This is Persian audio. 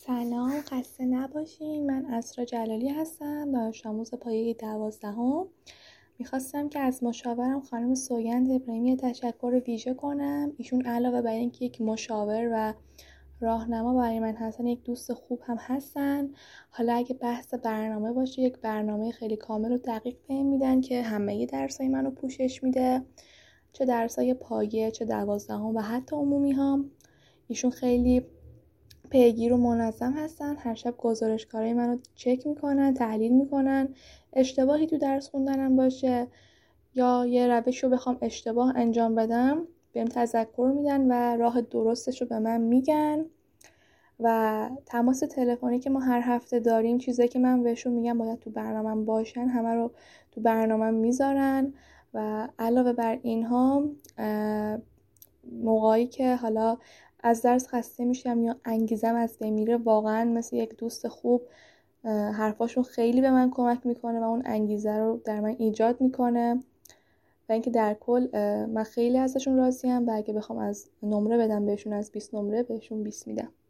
سلام، خسته نباشین. من اسرا جلالی هستم، دانش آموز پایه 12. میخواستم که از مشاورم خانم سوگند ابراهیمی تشکر ویژه کنم. ایشون علاوه بر اینکه یک مشاور و راهنما برای من هستن، یک دوست خوب هم هستن. حالا اگه بحث برنامه باشه، یک برنامه خیلی کامل و دقیق بهم میدن که همه درسای منو پوشش میده، چه درسای پایه، چه 12 و حتی عمومی هم. ایشون خیلی پیگیر و منظم هستن، هر شب گزارشکارای منو چک میکنن، تحلیل میکنن. اشتباهی تو درس خوندنم باشه یا یه روش رو بخوام اشتباه انجام بدم، بهم تذکر میدن و راه درستش رو به من میگن. و تماس تلفنی که ما هر هفته داریم، چیزایی که من بهشون میگم باید تو برنامه‌ام باشن، همه رو تو برنامه‌ام میذارن. و علاوه بر اینها، موقعی که حالا از درس خسته میشم یا انگیزم از بین میره، واقعا مثل یک دوست خوب حرفاشون خیلی به من کمک میکنه و اون انگیزه رو در من ایجاد میکنه. و اینکه در کل من خیلی ازشون راضیم و اگه بخوام از نمره بدم بهشون، از 20 نمره بهشون 20 میدم.